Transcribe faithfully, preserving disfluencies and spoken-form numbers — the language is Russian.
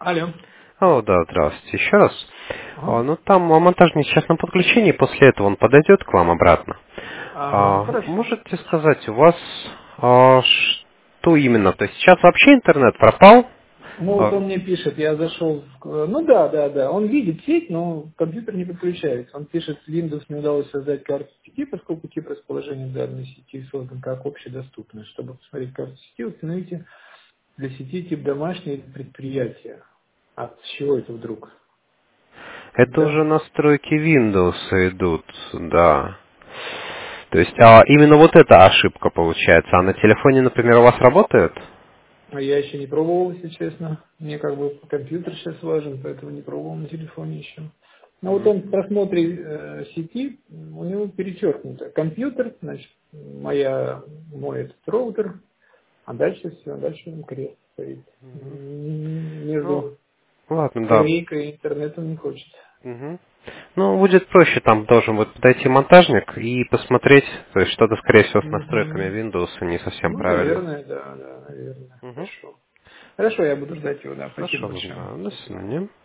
Алло. О, да, здравствуйте еще раз. Ага. А, ну, там а, монтажник сейчас на подключении, после этого он подойдет к вам обратно. Ага, А, хорошо. можете сказать, у вас а, что именно? То есть сейчас вообще интернет пропал? Ну вот А, он мне пишет, я зашел, в... ну да, да, да, он видит сеть, но компьютер не подключается. Он пишет, Windows не удалось создать карту сети, поскольку тип расположения данной сети создан как общедоступный. Чтобы посмотреть карту сети, установите для сети тип домашнее или предприятие. А с чего это вдруг? это Да. уже настройки Windows идут, да. То есть а, именно вот эта ошибка получается. А на телефоне, например, у вас работает? А я еще не пробовал, если честно. Мне как бы компьютер сейчас важен, поэтому не пробовал на телефоне еще. Но вот он в просмотре э, сети, у него перечеркнуто. Компьютер, значит, моя, мой этот роутер, а дальше все, дальше он крест стоит. М, Ну, Между ладно, да. семейкой и интернетом не хочет. Мгм. Ну, будет проще, там должен будет подойти монтажник и посмотреть, то есть что-то, скорее всего, с настройками Мгм. Windows не совсем Ну, правильно. наверное, да, да, наверное. Мгм. Хорошо. Хорошо, я буду ждать его, да. Спасибо Хорошо, большое. да, до свидания.